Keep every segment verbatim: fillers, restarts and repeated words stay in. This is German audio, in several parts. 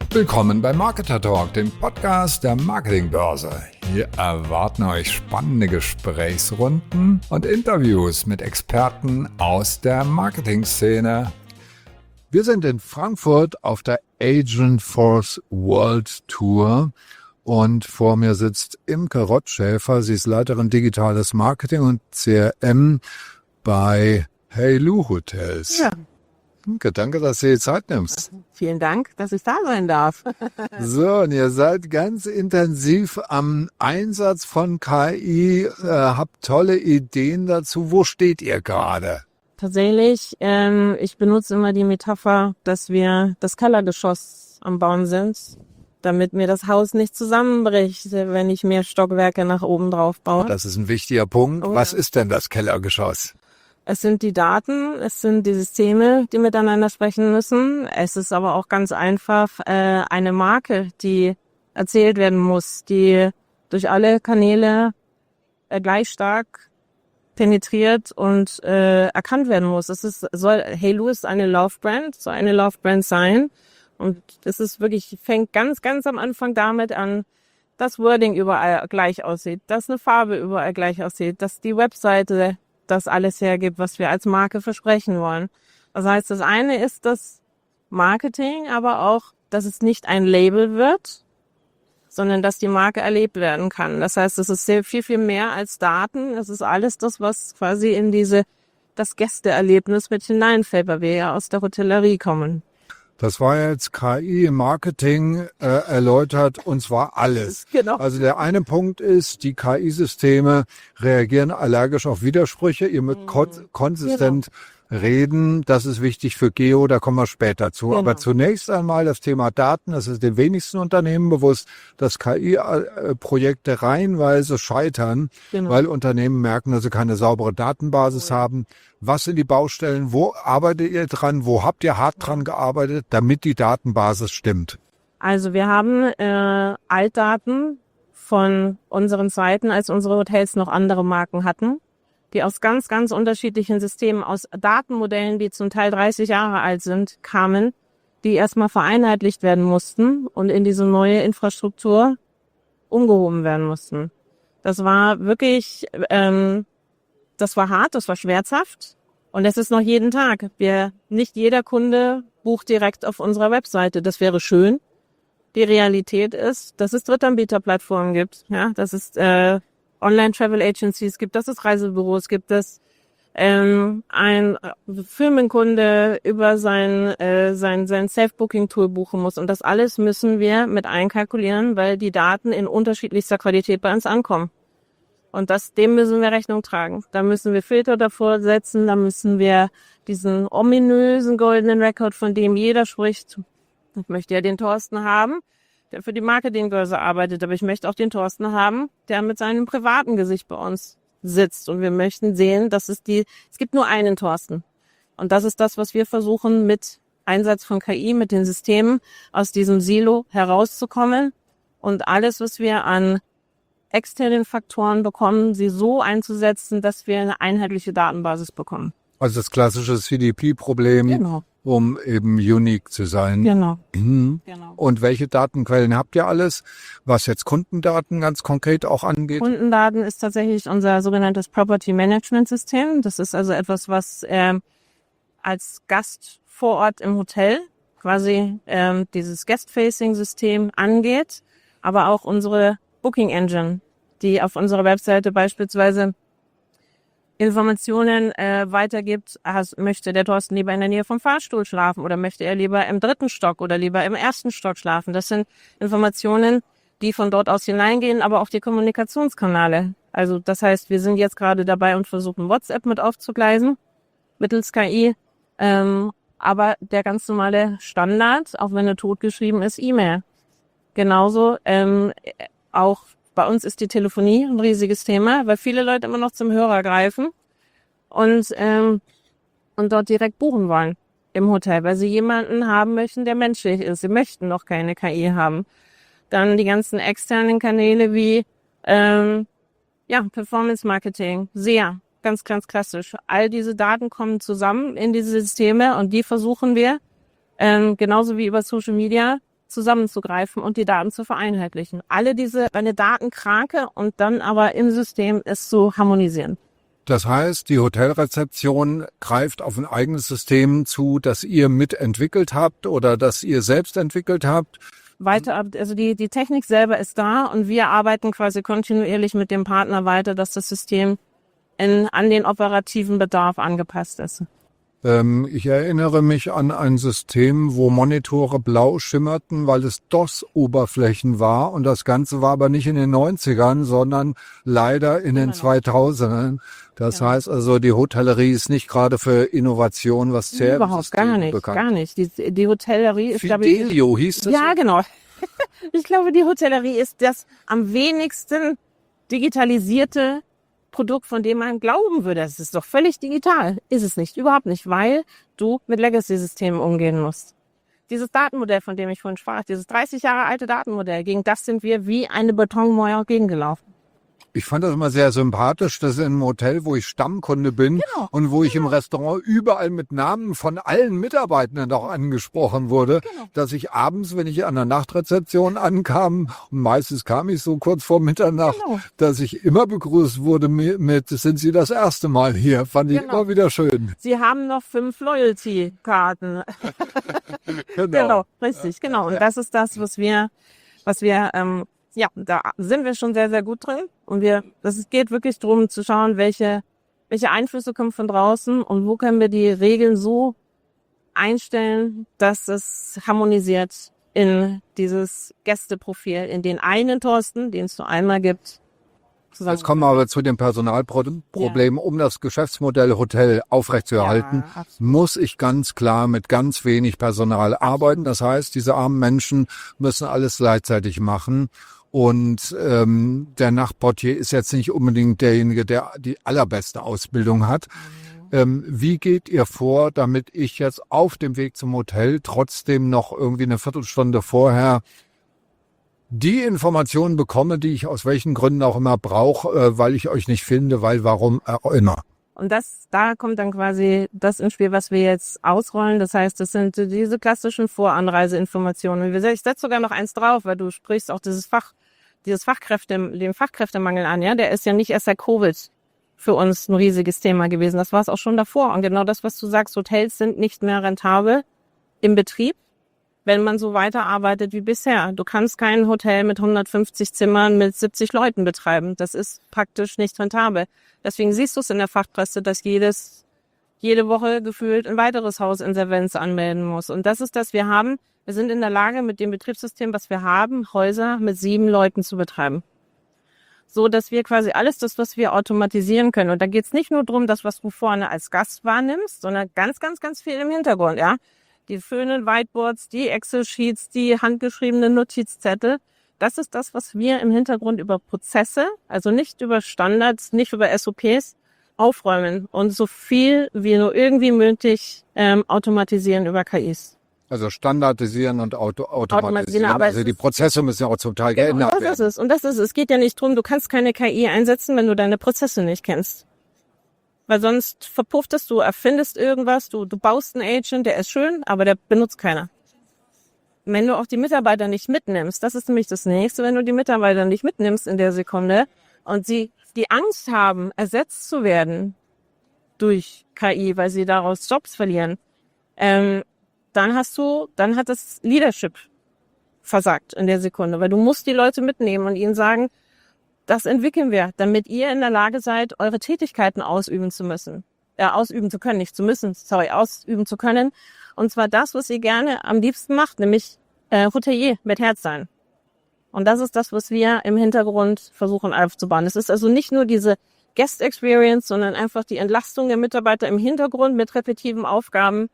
Willkommen bei Marketer Talk, dem Podcast der Marketingbörse. Hier erwarten euch spannende Gesprächsrunden und Interviews mit Experten aus der Marketingszene. Wir sind in Frankfurt auf der Agentforce World Tour und vor mir sitzt Imke Rottschäfer. Sie ist Leiterin Digitales Marketing und C R M bei Heylo Hotels. Ja. Imke, danke, dass du dir Zeit nimmst. Vielen Dank, dass ich da sein darf. So, und ihr seid ganz intensiv am Einsatz von K I, äh, habt tolle Ideen dazu. Wo steht ihr gerade? Tatsächlich, ähm, ich benutze immer die Metapher, dass wir das Kellergeschoss am Bauen sind, damit mir das Haus nicht zusammenbricht, wenn ich mehr Stockwerke nach oben drauf baue. Das ist ein wichtiger Punkt. Oh, Was ja. ist denn das Kellergeschoss? Es sind die Daten, es sind die Systeme, die miteinander sprechen müssen. Es ist aber auch ganz einfach äh, eine Marke, die erzählt werden muss, die durch alle Kanäle äh, gleich stark penetriert und äh, erkannt werden muss. Es ist, soll, Heylo ist eine Love Brand, soll eine Love Brand sein. Und das ist wirklich, fängt ganz, ganz am Anfang damit an, dass Wording überall gleich aussieht, dass eine Farbe überall gleich aussieht, dass die Webseite das alles hergibt, was wir als Marke versprechen wollen. Das heißt, das eine ist das Marketing, aber auch, dass es nicht ein Label wird, sondern dass die Marke erlebt werden kann. Das heißt, es ist sehr viel, viel mehr als Daten. Es ist alles das, was quasi in diese, das Gästeerlebnis mit hineinfällt, weil wir ja aus der Hotellerie kommen. Das war jetzt K I im Marketing äh, erläutert, und zwar alles. Genau. Also der eine Punkt ist, die K I-Systeme reagieren allergisch auf Widersprüche. Ihr müsst kon- konsistent reden. Das ist wichtig für Geo, da kommen wir später zu. Genau. Aber zunächst einmal das Thema Daten. Es ist den wenigsten Unternehmen bewusst, dass K I-Projekte reihenweise scheitern, Genau. weil Unternehmen merken, dass sie keine saubere Datenbasis haben. Was sind die Baustellen? Wo arbeitet ihr dran? Wo habt ihr hart dran gearbeitet, damit die Datenbasis stimmt? Also wir haben äh, Altdaten von unseren Seiten, als unsere Hotels noch andere Marken hatten, die aus ganz, ganz unterschiedlichen Systemen, aus Datenmodellen, die zum Teil dreißig Jahre alt sind, kamen, die erstmal vereinheitlicht werden mussten und in diese neue Infrastruktur umgehoben werden mussten. Das war wirklich, ähm, das war hart, das war schmerzhaft und es ist noch jeden Tag. Wir, nicht jeder Kunde bucht direkt auf unserer Webseite. Das wäre schön. Die Realität ist, dass es Drittanbieterplattformen gibt, ja, dass es äh, Online-Travel-Agencies gibt, dass es Reisebüros gibt, dass ähm, ein Firmenkunde über sein äh, sein sein Self-Booking-Tool buchen muss. Und das alles müssen wir mit einkalkulieren, weil die Daten in unterschiedlichster Qualität bei uns ankommen. Und das, dem müssen wir Rechnung tragen. Da müssen wir Filter davor setzen, da müssen wir diesen ominösen goldenen Record, von dem jeder spricht. Ich möchte ja den Thorsten haben, der für die Marketingbörse arbeitet, aber ich möchte auch den Thorsten haben, der mit seinem privaten Gesicht bei uns sitzt. Und wir möchten sehen, dass es die, es gibt nur einen Thorsten. Und das ist das, was wir versuchen, mit Einsatz von K I, mit den Systemen aus diesem Silo herauszukommen und alles, was wir an externen Faktoren bekommen, sie so einzusetzen, dass wir eine einheitliche Datenbasis bekommen. Also das klassische C D P-Problem, Genau. um eben unique zu sein. Genau. Mhm. Genau. Und welche Datenquellen habt ihr alles, was jetzt Kundendaten ganz konkret auch angeht? Kundendaten ist tatsächlich unser sogenanntes Property Management System. Das ist also etwas, was ähm, als Gast vor Ort im Hotel quasi ähm, dieses Guest-Facing-System angeht, aber auch unsere Booking Engine, die auf unserer Webseite beispielsweise Informationen äh, weitergibt. Has, möchte der Thorsten lieber in der Nähe vom Fahrstuhl schlafen oder möchte er lieber im dritten Stock oder lieber im ersten Stock schlafen? Das sind Informationen, die von dort aus hineingehen, aber auch die Kommunikationskanäle. Also das heißt, wir sind jetzt gerade dabei und versuchen WhatsApp mit aufzugleisen mittels K I. Ähm, aber der ganz normale Standard, auch wenn er totgeschrieben ist, E-Mail. Genauso ähm, auch bei uns ist die Telefonie ein riesiges Thema, weil viele Leute immer noch zum Hörer greifen und ähm, und dort direkt buchen wollen im Hotel, weil sie jemanden haben möchten, der menschlich ist. Sie möchten noch keine K I haben. Dann die ganzen externen Kanäle wie ähm, ja Performance Marketing, S E A, ganz, ganz klassisch. All diese Daten kommen zusammen in diese Systeme und die versuchen wir ähm, genauso wie über Social Media zusammenzugreifen und die Daten zu vereinheitlichen. Alle diese, eine Datenkrake und dann aber im System es zu harmonisieren. Das heißt, die Hotelrezeption greift auf ein eigenes System zu, das ihr mitentwickelt habt oder das ihr selbst entwickelt habt. Weiter, also die, die Technik selber ist da und wir arbeiten quasi kontinuierlich mit dem Partner weiter, dass das System in, an den operativen Bedarf angepasst ist. Ähm, ich erinnere mich an ein System, wo Monitore blau schimmerten, weil es DOS-Oberflächen war. Und das Ganze war aber nicht in den neunzigern, sondern leider in den zweitausendern. Das ja. heißt also, die Hotellerie ist nicht gerade für Innovation, was C R M-Systeme Überhaupt gar nicht, bekannt. gar nicht. Die, die Hotellerie ist, glaube ich... Fidelio hieß das? Ja, so? Genau. Ich glaube, die Hotellerie ist das am wenigsten digitalisierte Produkt, von dem man glauben würde. Es ist doch völlig digital. Ist es nicht, überhaupt nicht, weil du mit Legacy-Systemen umgehen musst. Dieses Datenmodell, von dem ich vorhin sprach, dieses dreißig Jahre alte Datenmodell, gegen das sind wir wie eine Betonmauer gegengelaufen. Ich fand das immer sehr sympathisch, dass in einem Hotel, wo ich Stammkunde bin genau, und wo ich genau. im Restaurant überall mit Namen von allen Mitarbeitenden auch angesprochen wurde, genau. dass ich abends, wenn ich an der Nachtrezeption ankam, und meistens kam ich so kurz vor Mitternacht, genau. dass ich immer begrüßt wurde mit, mit, sind Sie das erste Mal hier? Fand ich genau. immer wieder schön. Sie haben noch fünf Loyalty-Karten. genau. genau, richtig, genau. Und das ist das, was wir, was wir, ähm, ja, da sind wir schon sehr, sehr gut drin. Und wir, das geht wirklich darum zu schauen, welche, welche Einflüsse kommen von draußen und wo können wir die Regeln so einstellen, dass es harmonisiert in dieses Gästeprofil, in den einen Thorsten, den es nur einmal gibt. Jetzt kommen wir aber zu dem Personalproblem. Ja. Um das Geschäftsmodell Hotel aufrechtzuerhalten, ja, muss ich ganz klar mit ganz wenig Personal arbeiten. Das heißt, diese armen Menschen müssen alles gleichzeitig machen. Und ähm, der Nachtportier ist jetzt nicht unbedingt derjenige, der die allerbeste Ausbildung hat. Mhm. Ähm, wie geht ihr vor, damit ich jetzt auf dem Weg zum Hotel trotzdem noch irgendwie eine Viertelstunde vorher die Informationen bekomme, die ich aus welchen Gründen auch immer brauche, äh, weil ich euch nicht finde, weil warum auch immer. Und das, da kommt dann quasi das ins Spiel, was wir jetzt ausrollen. Das heißt, das sind diese klassischen Voranreiseinformationen. Ich setze sogar noch eins drauf, weil du sprichst auch dieses Fach, dieses Fachkräfte, den Fachkräftemangel an. Ja, der ist ja nicht erst seit Covid für uns ein riesiges Thema gewesen. Das war es auch schon davor. Und genau das, was du sagst, Hotels sind nicht mehr rentabel im Betrieb, wenn man so weiterarbeitet wie bisher. Du kannst kein Hotel mit hundertfünfzig Zimmern mit siebzig Leuten betreiben. Das ist praktisch nicht rentabel. Deswegen siehst du es in der Fachpresse, dass jedes, jede Woche gefühlt ein weiteres Haus Insolvenz anmelden muss. Und das ist das, wir haben, wir sind in der Lage, mit dem Betriebssystem, was wir haben, Häuser mit sieben Leuten zu betreiben. So, dass wir quasi alles das, was wir automatisieren können. Und da geht es nicht nur darum, das, was du vorne als Gast wahrnimmst, sondern ganz, ganz, ganz viel im Hintergrund, ja. Die schönen Whiteboards, die Excel-Sheets, die handgeschriebenen Notizzettel. Das ist das, was wir im Hintergrund über Prozesse, also nicht über Standards, nicht über S O Ps, aufräumen und so viel wie nur irgendwie möglich ähm, automatisieren über K Is. Also standardisieren und auto automatisieren. automatisieren aber also die Prozesse müssen ja auch zum Teil genau, geändert das werden. Ist es. Und das ist es. Es geht ja nicht drum, du kannst keine K I einsetzen, wenn du deine Prozesse nicht kennst. Weil sonst verpufft es, du erfindest irgendwas, du, du baust einen Agent, der ist schön, aber der benutzt keiner. Wenn du auch die Mitarbeiter nicht mitnimmst, das ist nämlich das Nächste, wenn du die Mitarbeiter nicht mitnimmst in der Sekunde und sie die Angst haben, ersetzt zu werden durch K I, weil sie daraus Jobs verlieren, ähm, dann hast du, dann hat das Leadership versagt in der Sekunde, weil du musst die Leute mitnehmen und ihnen sagen, das entwickeln wir, damit ihr in der Lage seid, eure Tätigkeiten ausüben zu müssen. Äh, ausüben zu können, nicht zu müssen, sorry, ausüben zu können. Und zwar das, was ihr gerne am liebsten macht, nämlich äh, Hotelier mit Herz sein. Und das ist das, was wir im Hintergrund versuchen aufzubauen. Es ist also nicht nur diese Guest Experience, sondern einfach die Entlastung der Mitarbeiter im Hintergrund mit repetitiven Aufgaben.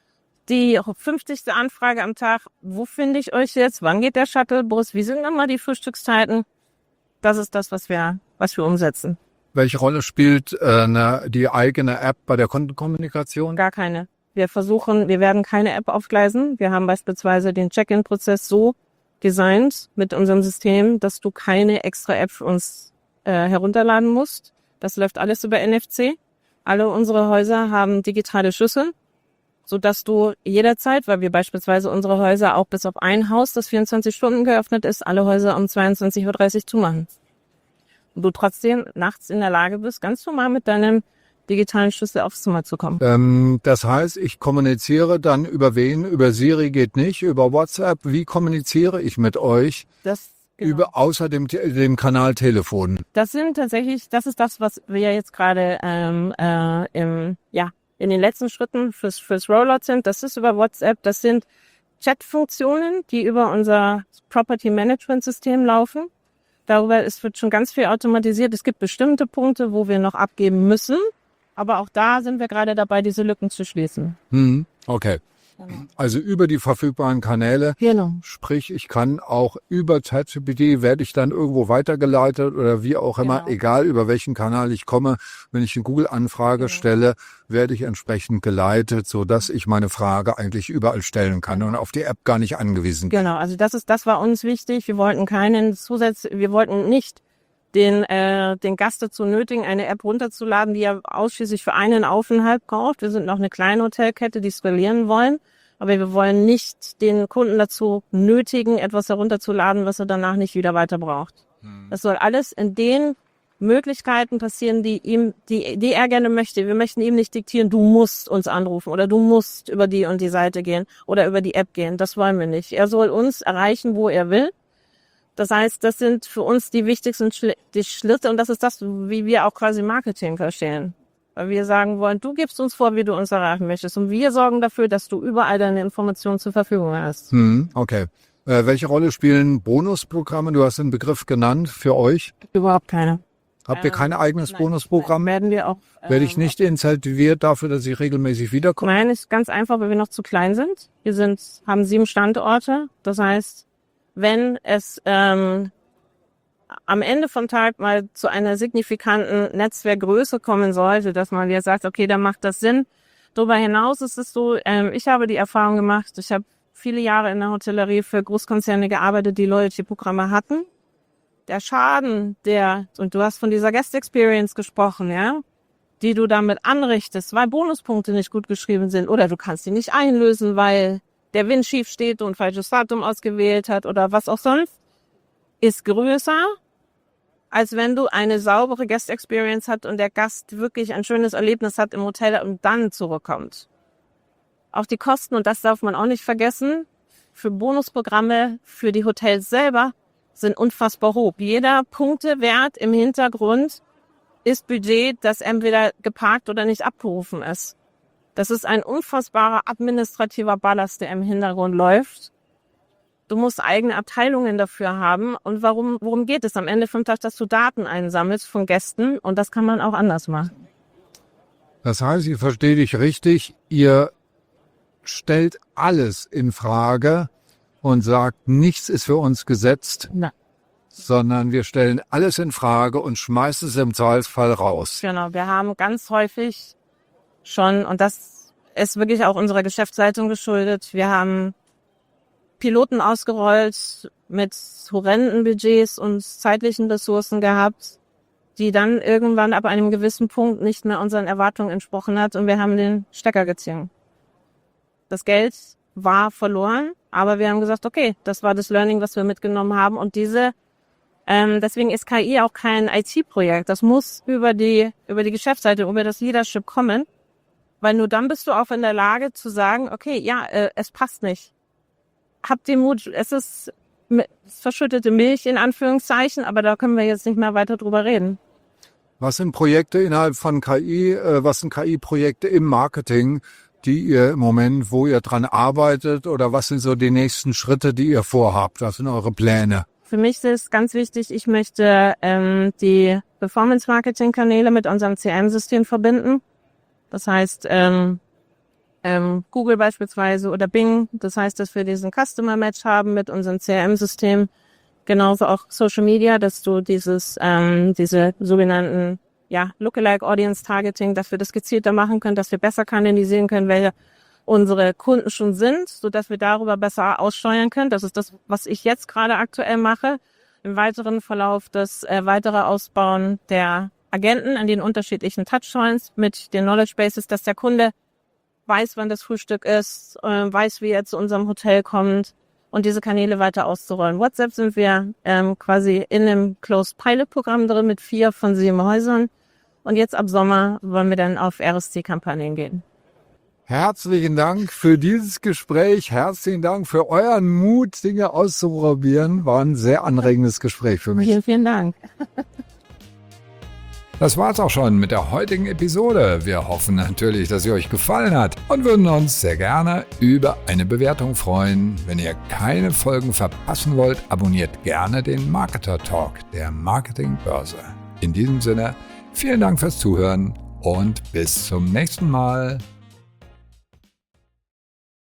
Die fünfzigste Anfrage am Tag, wo finde ich euch jetzt? Wann geht der Shuttlebus? Wie sind dann mal die Frühstückszeiten? Das ist das, was wir, was wir umsetzen. Welche Rolle spielt äh, ne, die eigene App bei der Kundenkommunikation? Gar keine. Wir versuchen, wir werden keine App aufgleisen. Wir haben beispielsweise den Check-in-Prozess so designt mit unserem System, dass du keine extra App für uns äh, herunterladen musst. Das läuft alles über N F C. Alle unsere Häuser haben digitale Schlüssel. sodass du jederzeit, weil wir beispielsweise unsere Häuser auch bis auf ein Haus, das vierundzwanzig Stunden geöffnet ist, alle Häuser um zweiundzwanzig Uhr dreißig zumachen. Und du trotzdem nachts in der Lage bist, ganz normal mit deinem digitalen Schlüssel aufs Zimmer zu kommen. Ähm, das heißt, ich kommuniziere dann über wen? Über Siri geht nicht, über WhatsApp. Wie kommuniziere ich mit euch? Das Genau. Über außer dem, dem Kanal Telefon. Das sind tatsächlich, das ist das, was wir jetzt gerade ähm, äh, im, ja, in den letzten Schritten fürs, fürs Rollout sind. Das ist über WhatsApp. Das sind Chat-Funktionen, die über unser Property Management System laufen. Darüber es wird schon ganz viel automatisiert. Es gibt bestimmte Punkte, wo wir noch abgeben müssen. Aber auch da sind wir gerade dabei, diese Lücken zu schließen. Hm, okay. Also über die verfügbaren Kanäle, genau. Sprich, ich kann auch über ChatGPT, werde ich dann irgendwo weitergeleitet oder wie auch immer, Genau. egal über welchen Kanal ich komme, wenn ich eine Google-Anfrage genau. stelle, werde ich entsprechend geleitet, sodass ich meine Frage eigentlich überall stellen kann und auf die App gar nicht angewiesen bin. Genau, also das ist, das war uns wichtig. Wir wollten keinen Zusatz, wir wollten nicht den, äh, den Gast dazu nötigen, eine App runterzuladen, die er ausschließlich für einen Aufenthalt braucht. Wir sind noch eine kleine Hotelkette, die skalieren wollen. Aber wir wollen nicht den Kunden dazu nötigen, etwas herunterzuladen, was er danach nicht wieder weiter braucht. Hm. Das soll alles in den Möglichkeiten passieren, die ihm, die, die er gerne möchte. Wir möchten ihm nicht diktieren, du musst uns anrufen oder du musst über die und die Seite gehen oder über die App gehen. Das wollen wir nicht. Er soll uns erreichen, wo er will. Das heißt, das sind für uns die wichtigsten Schli- die Schritte und das ist das, wie wir auch quasi Marketing verstehen. Weil wir sagen wollen, du gibst uns vor, wie du uns erreichen möchtest und wir sorgen dafür, dass du überall deine Informationen zur Verfügung hast. Hm, okay. Äh, welche Rolle spielen Bonusprogramme? Du hast den Begriff genannt für euch. Überhaupt keine. Habt ihr kein eigenes Nein, Bonusprogramm? Nein, werden wir auch. Äh, Werde ich nicht incentiviert dafür, dass ich regelmäßig wiederkomme? Nein, ist ganz einfach, weil wir noch zu klein sind. Wir sind, haben sieben Standorte. Das heißt, wenn es ähm, am Ende vom Tag mal zu einer signifikanten Netzwerkgröße kommen sollte, dass man jetzt sagt, okay, dann macht das Sinn. Darüber hinaus ist es so, ähm, ich habe die Erfahrung gemacht, ich habe viele Jahre in der Hotellerie für Großkonzerne gearbeitet, die Loyalty-Programme hatten. Der Schaden, der, und du hast von dieser Guest Experience gesprochen, ja, die du damit anrichtest, weil Bonuspunkte nicht gut geschrieben sind oder du kannst die nicht einlösen, weil der Wind schief steht und falsches Datum ausgewählt hat oder was auch sonst, ist größer, als wenn du eine saubere Guest Experience hast und der Gast wirklich ein schönes Erlebnis hat im Hotel und dann zurückkommt. Auch die Kosten, und das darf man auch nicht vergessen, für Bonusprogramme, für die Hotels selber, sind unfassbar hoch. Jeder Punktewert im Hintergrund ist Budget, das entweder geparkt oder nicht abgerufen ist. Das ist ein unfassbarer administrativer Ballast, der im Hintergrund läuft. Du musst eigene Abteilungen dafür haben. Und warum, worum geht es? Am Ende vom Tag, dass du Daten einsammelst von Gästen. Und das kann man auch anders machen. Das heißt, ich verstehe dich richtig, ihr stellt alles in Frage und sagt, nichts ist für uns gesetzt, Nein. sondern wir stellen alles in Frage und schmeißen es im Zweifelsfall raus. Genau, wir haben ganz häufig schon, und das ist wirklich auch unserer Geschäftsleitung geschuldet, wir haben Piloten ausgerollt mit horrenden Budgets und zeitlichen Ressourcen gehabt, die dann irgendwann ab einem gewissen Punkt nicht mehr unseren Erwartungen entsprochen hat und wir haben den Stecker gezogen. Das Geld war verloren, aber wir haben gesagt, okay, das war das Learning, was wir mitgenommen haben und diese, ähm, deswegen ist K I auch kein I T-Projekt. Das muss über die über die Geschäftsseite, über das Leadership kommen, weil nur dann bist du auch in der Lage zu sagen, okay, ja, äh, es passt nicht. Habt den Mut, es ist verschüttete Milch in Anführungszeichen, aber da können wir jetzt nicht mehr weiter drüber reden. Was sind Projekte innerhalb von K I, äh, was sind K I-Projekte im Marketing, die ihr im Moment, wo ihr dran arbeitet oder was sind so die nächsten Schritte, die ihr vorhabt? Was sind eure Pläne? Für mich ist es ganz wichtig, ich möchte ähm, die Performance-Marketing-Kanäle mit unserem C R M-System verbinden. Das heißt, ähm, ähm, Google beispielsweise oder Bing. Das heißt, dass wir diesen Customer-Match haben mit unserem C R M-System. Genauso auch Social Media, dass du dieses, ähm, diese sogenannten ja, Lookalike Audience Targeting, dass wir das gezielter machen können, dass wir besser kanalisieren können, welche unsere Kunden schon sind, so dass wir darüber besser aussteuern können. Das ist das, was ich jetzt gerade aktuell mache. Im weiteren Verlauf das äh, weitere Ausbauen der Agenten an den unterschiedlichen Touchpoints mit den Knowledge Bases, dass der Kunde weiß, wann das Frühstück ist, äh, weiß, wie er zu unserem Hotel kommt und diese Kanäle weiter auszurollen. WhatsApp sind wir ähm, quasi in einem Closed Pilot Programm drin mit vier von sieben Häusern und jetzt ab Sommer wollen wir dann auf R S C-Kampagnen gehen. Herzlichen Dank für dieses Gespräch. Herzlichen Dank für euren Mut, Dinge auszuprobieren. War ein sehr anregendes Gespräch für mich. Vielen, vielen Dank. Das war's auch schon mit der heutigen Episode. Wir hoffen natürlich, dass sie euch gefallen hat und würden uns sehr gerne über eine Bewertung freuen. Wenn ihr keine Folgen verpassen wollt, abonniert gerne den Marketer Talk der Marketingbörse. In diesem Sinne, vielen Dank fürs Zuhören und bis zum nächsten Mal.